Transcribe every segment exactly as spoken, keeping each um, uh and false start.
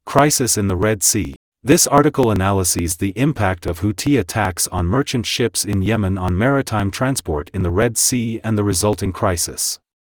Crisis in the Red Sea. This article analyses the impact of Houthi attacks on merchant ships in Yemen on maritime transport in the Red Sea and the resulting crisis.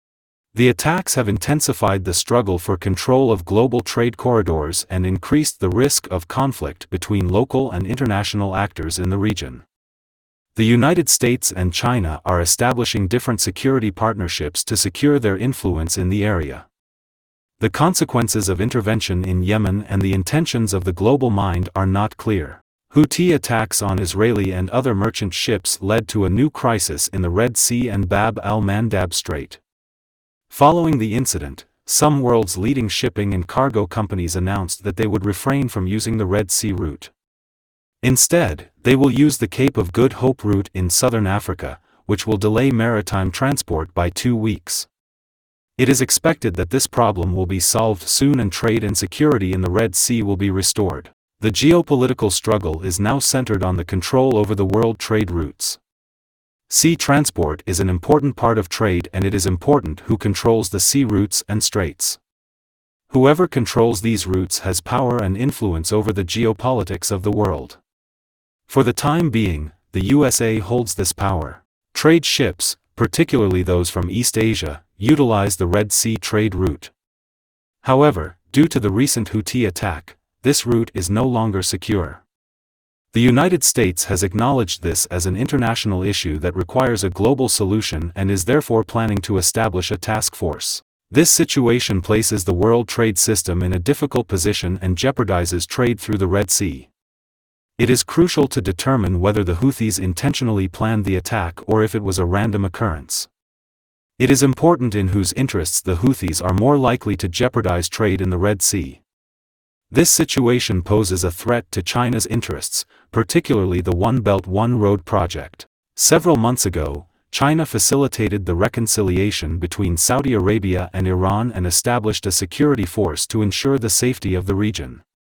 The attacks have intensified the struggle for control of global trade corridors and increased the risk of conflict between local and international actors in the region. The United States and China are establishing different security partnerships to secure their influence in the area. The consequences of intervention in Yemen and the intentions of the global mind are not clear. Houthi attacks on Israeli and other merchant ships led to a new crisis in the Red Sea and Bab al-Mandab Strait. Following the incident, some world's leading shipping and cargo companies announced that they would refrain from using the Red Sea route. Instead, they will use the Cape of Good Hope route in southern Africa, which will delay maritime transport by two weeks. It is expected that this problem will be solved soon and trade and security in the Red Sea will be restored. The geopolitical struggle is now centered on the control over the world trade routes. Sea transport is an important part of trade, and it is important who controls the sea routes and straits. Whoever controls these routes has power and influence over the geopolitics of the world. For the time being, the U S A holds this power. Trade ships, particularly those from East Asia, utilize the Red Sea trade route. However, due to the recent Houthi attack, this route is no longer secure. The United States has acknowledged this as an international issue that requires a global solution and is therefore planning to establish a task force. This situation places the world trade system in a difficult position and jeopardizes trade through the Red Sea. It is crucial to determine whether the Houthis intentionally planned the attack or if it was a random occurrence. It is important in whose interests the Houthis are more likely to jeopardize trade in the Red Sea. This situation poses a threat to China's interests, particularly the One Belt One Road project. Several months ago, China facilitated the reconciliation between Saudi Arabia and Iran and established a security force to ensure the safety of the region.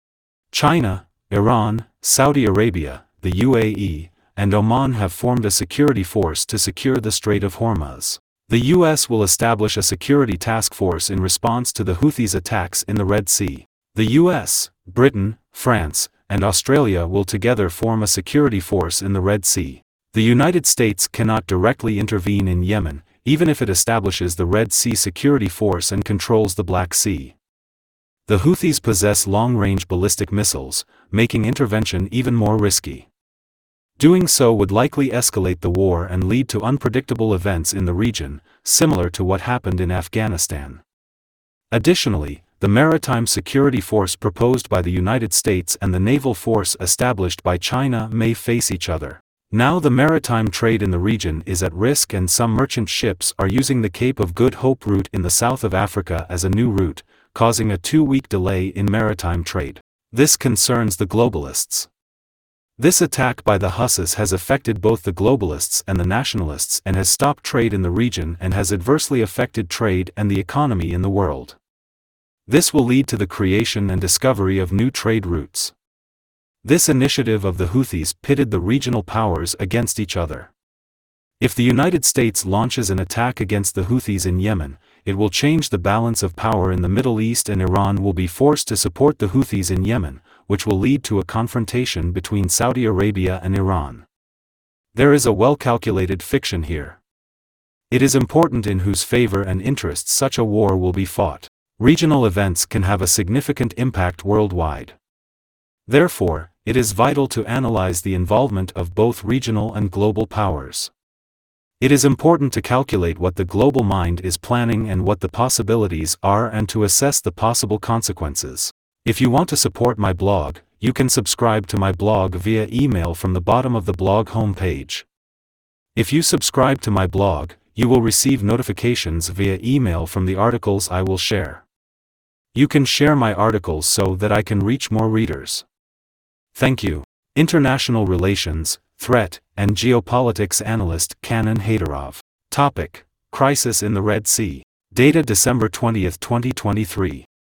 China, Iran, Saudi Arabia, the U A E, and Oman have formed a security force to secure the Strait of Hormuz. The U S will establish a security task force in response to the Houthis' attacks in the Red Sea. The U S, Britain, France, and Australia will together form a security force in the Red Sea. The United States cannot directly intervene in Yemen, even if it establishes the Red Sea Security Force and controls the Black Sea. The Houthis possess long-range ballistic missiles, making intervention even more risky. Doing so would likely escalate the war and lead to unpredictable events in the region, similar to what happened in Afghanistan. Additionally, the Maritime Security Force proposed by the United States and the naval force established by China may face each other. Now the maritime trade in the region is at risk, and some merchant ships are using the Cape of Good Hope route in the south of Africa as a new route, causing a two-week delay in maritime trade. This concerns the globalists. This attack by the Houthis has affected both the globalists and the nationalists and has stopped trade in the region and has adversely affected trade and the economy in the world. This will lead to the creation and discovery of new trade routes. This initiative of the Houthis pitted the regional powers against each other. If the United States launches an attack against the Houthis in Yemen, it will change the balance of power in the Middle East, and Iran will be forced to support the Houthis in Yemen, which will lead to a confrontation between Saudi Arabia and Iran. There is a well-calculated fiction here. It is important in whose favor and interests such a war will be fought. Regional events can have a significant impact worldwide. Therefore, it is vital to analyze the involvement of both regional and global powers. It is important to calculate what the global mind is planning and what the possibilities are, and to assess the possible consequences. If you want to support my blog, you can subscribe to my blog via email from the bottom of the blog homepage. If you subscribe to my blog, you will receive notifications via email from the articles I will share. You can share my articles so that I can reach more readers. Thank you. International Relations, Threat, and Geopolitics Analyst Canan Haydarov. Topic: Crisis in the Red Sea. Data December twentieth, twenty twenty-three.